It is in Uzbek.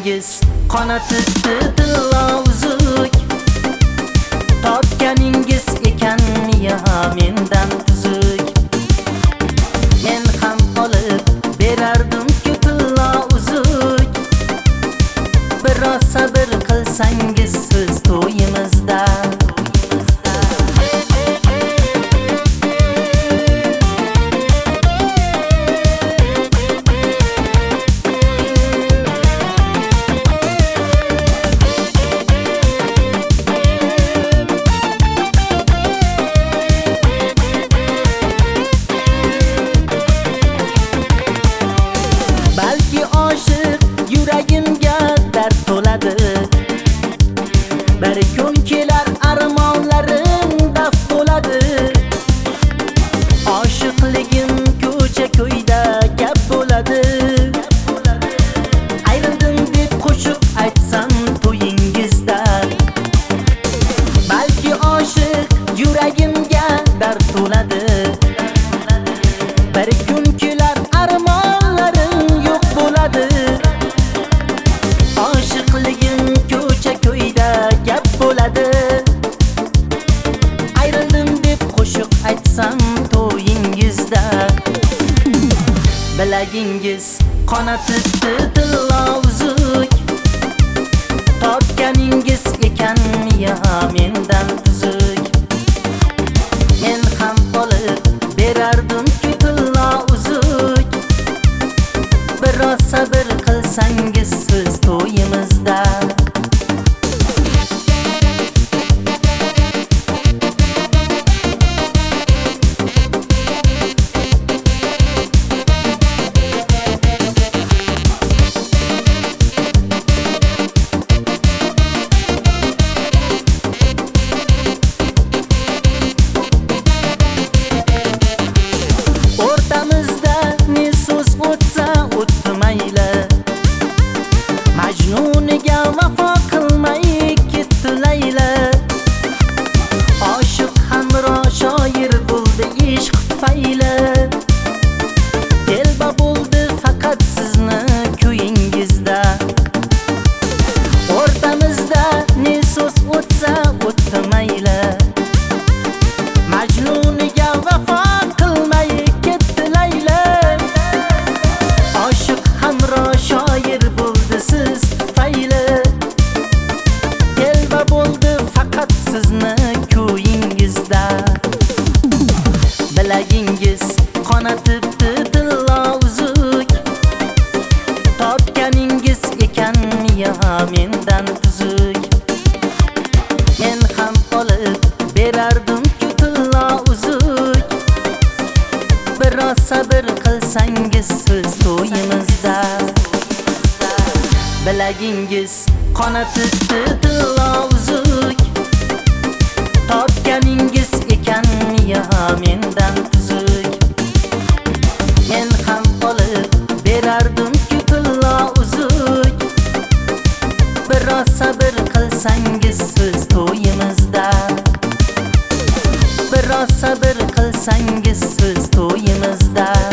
Bilagingiz qonatibdi tillovuzuk, topganingiz ekan miya mendan tuzuk. Men ham olib berardim-ku tillovuzuk, biroz sabr qilsangiz siz to'yimizda. Balki oshiq yuragimga dard to'ladi, bir kun kelar armonlarim daf bo'ladi. Oshiqligim ko'cha-ko'yda gap bo'ladi. Ayrildim deb qo'shiq aytsam to'yingizda. Balki oshiq yuragimga dard to'ladi, bir kun kelar armonlarim yo'q bo'ladi. Oshiqligim ko'cha-ko'yda gap bo'ladi. Ayrildim deb qo'shiq aytsam to'yingizda. Bilagingiz qonatibdi tillovuzuk, topganingiz ekan miya mendan tuzuk. Men ham olib berardim-ku tillovuzuk, biroz sabr qilsangiz siz to'yimizda. O'rtamizda ne so'z o'tsa o'tdi mayli, Majnuniga vafo qilmay ketdi Layla. Oshiq hamro shoir bo'ldi ishq tufayli, telba bo'ldi faqat sizni ko'yingizda. O'rtamizda ne so'z o'tsa o'tdi mayli, Majnuniga vafo qilmay ketdi Layla. Oshiq hamro shoir bo'ldi siz tufayli, telba bo'ldi faqat sizni ko'yingizda. Bilagingiz qonatibdi tillovuzuk, topganingiz ekan miya mendan tuzuk. Men ham olib berardim-ku tillovuzuk, biroz sabr qilsangiz siz to'yimizda. Bilagingiz qonatibdi tillovuzuk, topganingiz ekan miya mendan tuzuk. Men ham olib berardim-ku tillovuzuk, biroz sabr qilsangiz siz to'yimizda. Biroz sabr qilsangiz siz to'yimizda.